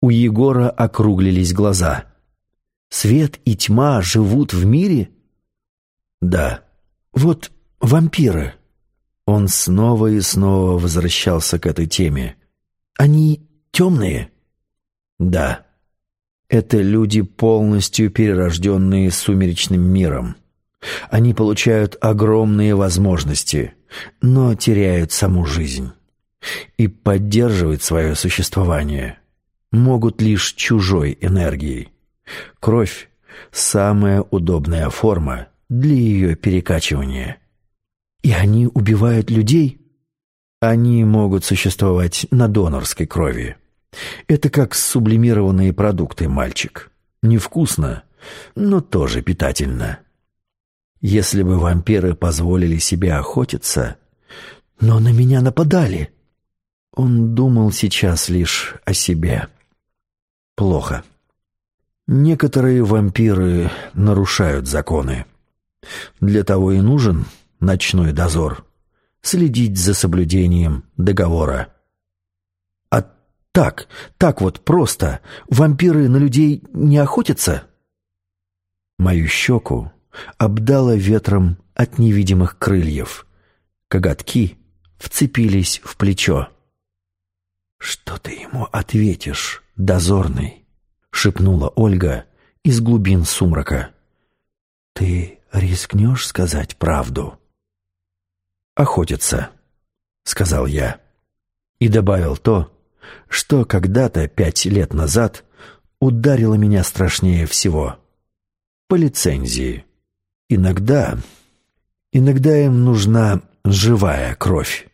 У Егора округлились глаза. «Свет и тьма живут в мире?» «Да». «Вот вампиры». Он снова и снова возвращался к этой теме. «Они темные?» «Да». Это люди, полностью перерожденные сумеречным миром. Они получают огромные возможности, но теряют саму жизнь. И поддерживать свое существование могут лишь чужой энергией. Кровь – самая удобная форма для ее перекачивания. И они убивают людей? Они могут существовать на донорской крови. Это как сублимированные продукты, мальчик. Невкусно, но тоже питательно. Если бы вампиры позволили себе охотиться... Но на меня нападали. Он думал сейчас лишь о себе. Плохо. Некоторые вампиры нарушают законы. Для того и нужен ночной дозор. Следить за соблюдением договора. Так вот просто вампиры на людей не охотятся? Мою щеку обдало ветром от невидимых крыльев. Коготки вцепились в плечо. «Что ты ему ответишь, дозорный?» — шепнула Ольга из глубин сумрака. «Ты рискнешь сказать правду?» «Охотятся», — сказал я. И добавил то, что когда-то 5 лет назад ударило меня страшнее всего. По лицензии. Иногда им нужна живая кровь.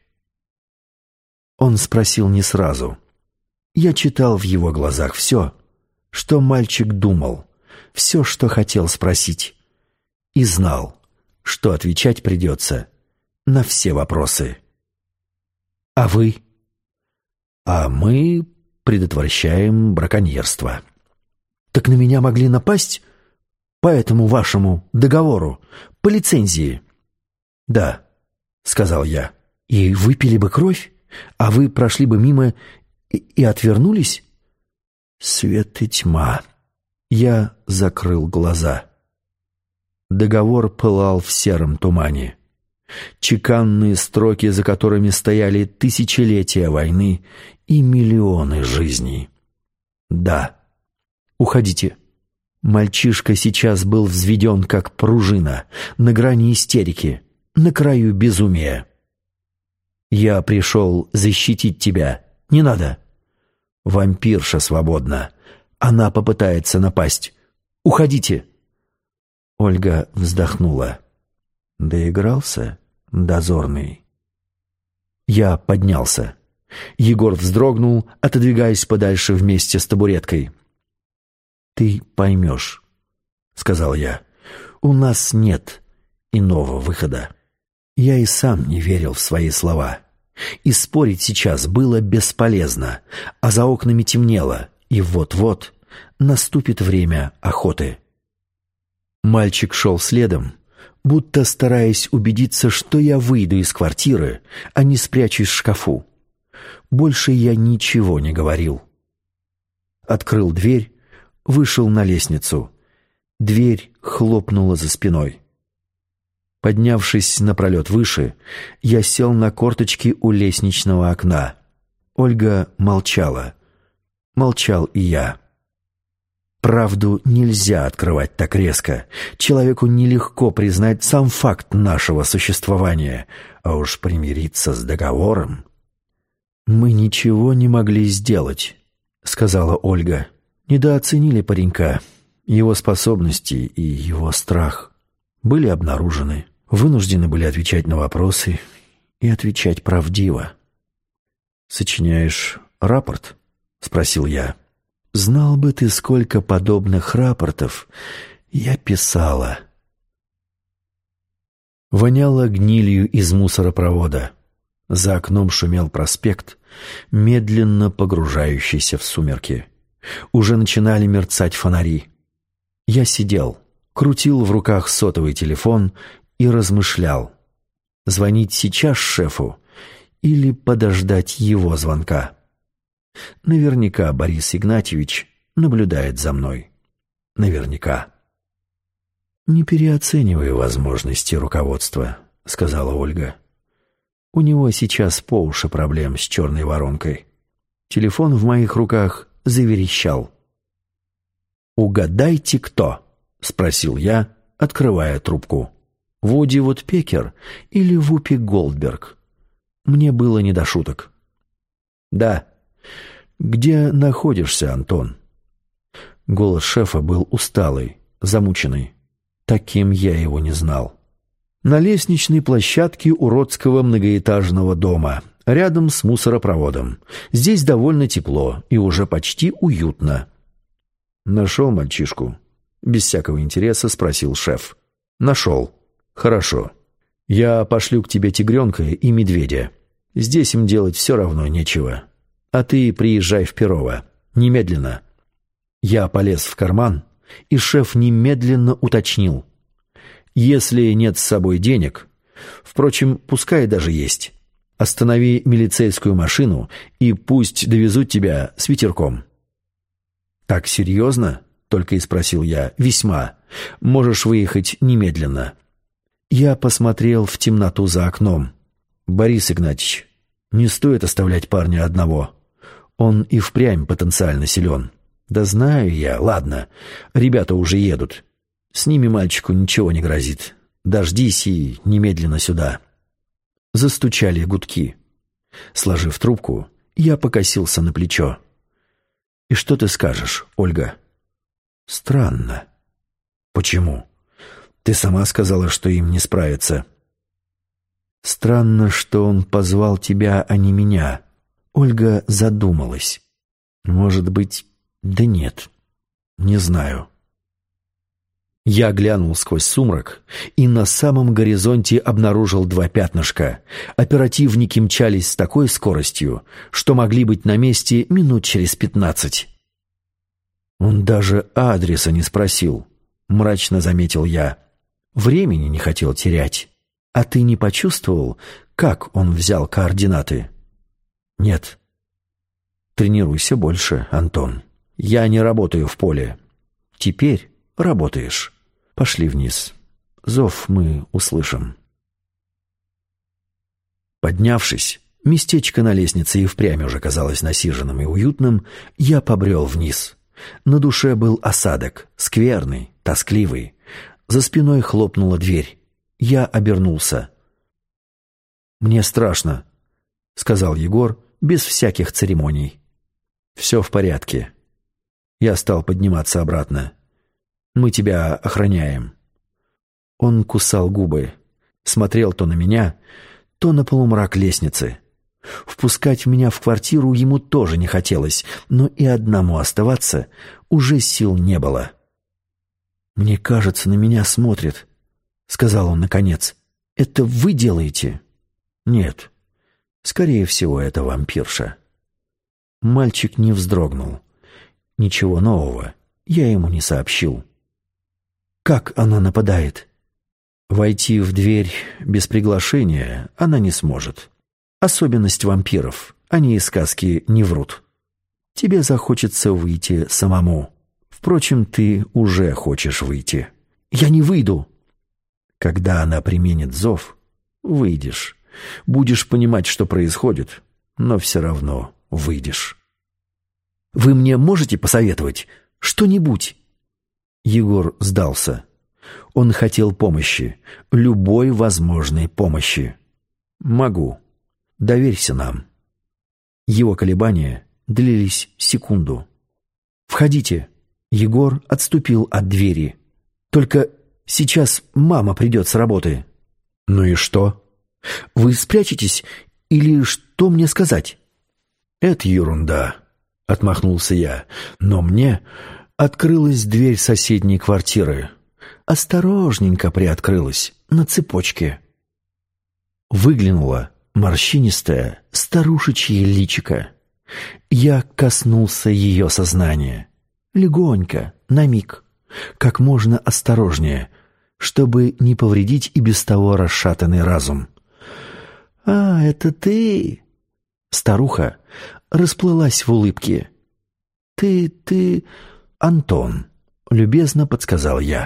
Он спросил не сразу. Я читал в его глазах все, что мальчик думал, все, что хотел спросить, и знал, что отвечать придется на все вопросы. «А вы?» «А мы предотвращаем браконьерство». «Так на меня могли напасть по этому вашему договору, по лицензии?» «Да», — сказал я. «И выпили бы кровь, а вы прошли бы мимо и отвернулись?» Свет и тьма. Я закрыл глаза. Договор пылал в сером тумане. Чеканные строки, за которыми стояли тысячелетия войны и миллионы жизней. «Да, уходите». Мальчишка сейчас был взведен, как пружина, на грани истерики, на краю безумия. «Я пришел защитить тебя. Не надо». «Вампирша свободна. Она попытается напасть. Уходите». Ольга вздохнула. «Доигрался, дозорный?» Я поднялся. Егор вздрогнул, отодвигаясь подальше вместе с табуреткой. «Ты поймешь», — сказал я. «У нас нет иного выхода». Я и сам не верил в свои слова. И спорить сейчас было бесполезно, а за окнами темнело, и вот-вот наступит время охоты. Мальчик шел следом, будто стараясь убедиться, что я выйду из квартиры, а не спрячусь в шкафу. Больше я ничего не говорил. Открыл дверь, вышел на лестницу. Дверь хлопнула за спиной. Поднявшись напролет выше, я сел на корточки у лестничного окна. Ольга молчала. Молчал и я. Правду нельзя открывать так резко. Человеку нелегко признать сам факт нашего существования, а уж примириться с договором. «Мы ничего не могли сделать», — сказала Ольга. «Недооценили паренька, его способности и его страх. Были обнаружены, вынуждены были отвечать на вопросы и отвечать правдиво». «Сочиняешь рапорт?» — спросил я. «Знал бы ты, сколько подобных рапортов я писала». Воняло гнилью из мусоропровода. За окном шумел проспект, медленно погружающийся в сумерки. Уже начинали мерцать фонари. Я сидел, крутил в руках сотовый телефон и размышлял, звонить сейчас шефу или подождать его звонка. Наверняка Борис Игнатьевич наблюдает за мной. Наверняка. «Не переоценивай возможности руководства», — сказала Ольга. «У него сейчас по уши проблем с черной воронкой». Телефон в моих руках заверещал. «Угадайте, кто?» — спросил я, открывая трубку. «Вуди Вудпекер или Вупи Голдберг?» Мне было не до шуток. «Да. Где находишься, Антон?» Голос шефа был усталый, замученный. Таким я его не знал. «На лестничной площадке уродского многоэтажного дома, рядом с мусоропроводом. Здесь довольно тепло и уже почти уютно». «Нашел мальчишку?» Без всякого интереса спросил шеф. «Нашел. Хорошо. Я пошлю к тебе тигренка и медведя. Здесь им делать все равно нечего. А ты приезжай в Перово. Немедленно». Я полез в карман, и шеф немедленно уточнил. «Если нет с собой денег, впрочем, пускай даже есть, останови милицейскую машину и пусть довезут тебя с ветерком». «Так серьезно?» — только и спросил я. «Весьма. Можешь выехать немедленно». Я посмотрел в темноту за окном. «Борис Игнатьевич, не стоит оставлять парня одного. Он и впрямь потенциально силен». «Да знаю я. Ладно. Ребята уже едут. С ними мальчику ничего не грозит. Дождись и немедленно сюда». Застучали гудки. Сложив трубку, я покосился на плечо. «И что ты скажешь, Ольга?» «Странно». «Почему? Ты сама сказала, что им не справиться». «Странно, что он позвал тебя, а не меня». Ольга задумалась. «Может быть, да нет, не знаю». Я глянул сквозь сумрак и на самом горизонте обнаружил два пятнышка. Оперативники мчались с такой скоростью, что могли быть на месте минут через 15. «Он даже адреса не спросил», — мрачно заметил я. «Времени не хотел терять. А ты не почувствовал, как он взял координаты?» «Нет». «Тренируйся больше, Антон. Я не работаю в поле. Теперь работаешь. Пошли вниз. Зов мы услышим». Поднявшись, местечко на лестнице и впрямь уже казалось насиженным и уютным, я побрел вниз. На душе был осадок, скверный, тоскливый. За спиной хлопнула дверь. Я обернулся. «Мне страшно», — сказал Егор без всяких церемоний. «Все в порядке». Я стал подниматься обратно. «Мы тебя охраняем». Он кусал губы, смотрел то на меня, то на полумрак лестницы. Впускать меня в квартиру ему тоже не хотелось, но и одному оставаться уже сил не было. «Мне кажется, на меня смотрит», — сказал он наконец. «Это вы делаете?» «Нет, скорее всего, это вампирша». Мальчик не вздрогнул. Ничего нового я ему не сообщил. «Как она нападает?» «Войти в дверь без приглашения она не сможет. Особенность вампиров. Они из сказки не врут. Тебе захочется выйти самому. Впрочем, ты уже хочешь выйти». «Я не выйду». «Когда она применит зов, выйдешь. Будешь понимать, что происходит, но все равно выйдешь». «Вы мне можете посоветовать что-нибудь?» Егор сдался. Он хотел помощи, любой возможной помощи. «Могу. Доверься нам». Его колебания длились секунду. «Входите». Егор отступил от двери. «Только сейчас мама придет с работы». «Ну и что? Вы спрячетесь или что мне сказать?» «Это ерунда», — отмахнулся я. «Но мне открылась дверь соседней квартиры. Осторожненько приоткрылась, на цепочке. Выглянула морщинистая старушечье личико. Я коснулся ее сознания. Легонько, на миг, как можно осторожнее, чтобы не повредить и без того расшатанный разум. «А, это ты!» Старуха расплылась в улыбке. «Ты... Антон», — любезно подсказал я.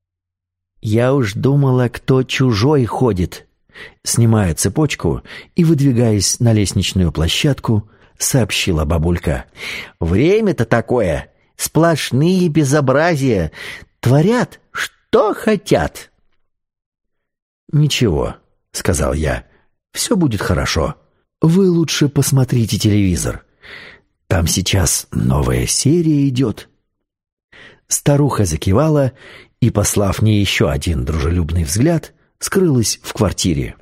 «Я уж думала, кто чужой ходит», — снимая цепочку и выдвигаясь на лестничную площадку, сообщила бабулька. «Время-то такое, сплошные безобразия, творят, что хотят». «Ничего», — сказал я, — «все будет хорошо. Вы лучше посмотрите телевизор. Там сейчас новая серия идет». Старуха закивала и, послав мне еще один дружелюбный взгляд, скрылась в квартире.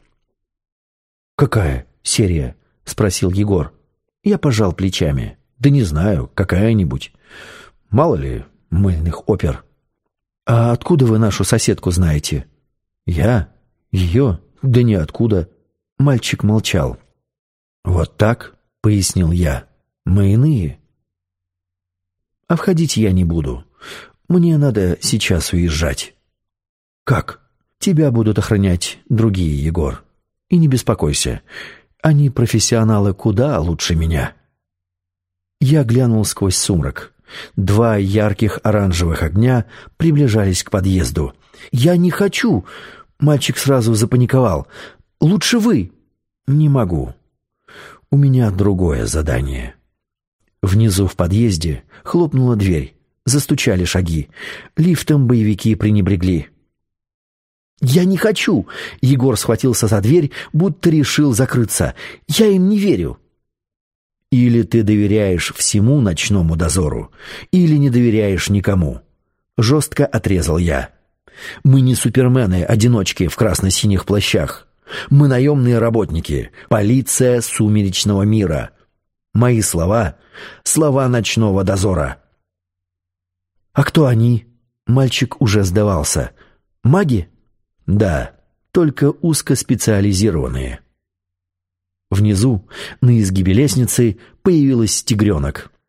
«Какая серия?» — спросил Егор. Я пожал плечами. «Да не знаю, какая-нибудь. Мало ли мыльных опер». «А откуда вы нашу соседку знаете?» «Я? Ее? Да ниоткуда». Мальчик молчал. «Вот так», — пояснил я, — «мы иные». «А входить я не буду. Мне надо сейчас уезжать». «Как?» «Тебя будут охранять другие, Егор. И не беспокойся, они профессионалы куда лучше меня». Я глянул сквозь сумрак. 2 ярких оранжевых огня приближались к подъезду. «Я не хочу!» Мальчик сразу запаниковал. «Лучше вы!» «Не могу. У меня другое задание». Внизу в подъезде хлопнула дверь. Застучали шаги. Лифтом боевики пренебрегли. «Я не хочу!» Егор схватился за дверь, будто решил закрыться. «Я им не верю!» «Или ты доверяешь всему ночному дозору, или не доверяешь никому», — жестко отрезал я. «Мы не супермены-одиночки в красно-синих плащах. Мы наемные работники, полиция сумеречного мира. Мои слова — слова ночного дозора». «А кто они?» Мальчик уже сдавался. «Маги?» «Да, только узкоспециализированные». Внизу, на изгибе лестницы, появилась тигренок.